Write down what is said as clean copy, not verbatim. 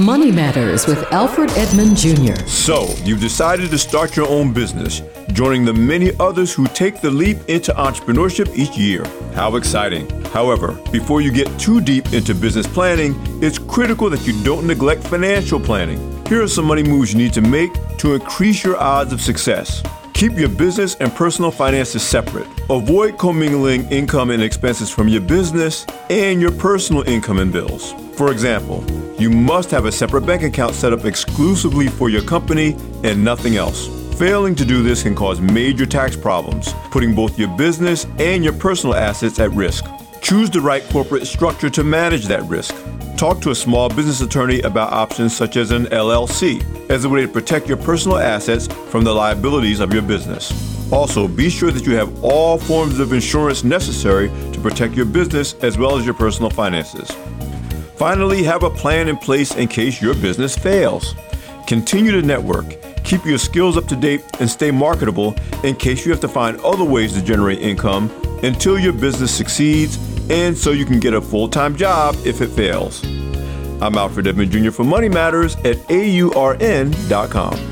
Money Matters with Alfred Edmond Jr. So, you've decided to start your own business, joining the many others who take the leap into entrepreneurship each year. How exciting. However, before you get too deep into business planning, it's critical that you don't neglect financial planning. Here are some money moves you need to make to increase your odds of success. Keep your business and personal finances separate. Avoid commingling income and expenses from your business and your personal income and bills. For example, you must have a separate bank account set up exclusively for your company and nothing else. Failing to do this can cause major tax problems, putting both your business and your personal assets at risk. Choose the right corporate structure to manage that risk. Talk to a small business attorney about options such as an LLC, as a way to protect your personal assets from the liabilities of your business. Also, be sure that you have all forms of insurance necessary to protect your business as well as your personal finances. Finally, have a plan in place in case your business fails. Continue to network, keep your skills up to date, and stay marketable in case you have to find other ways to generate income until your business succeeds and so you can get a full-time job if it fails. I'm Alfred Edmond Jr. for Money Matters at AURN.com.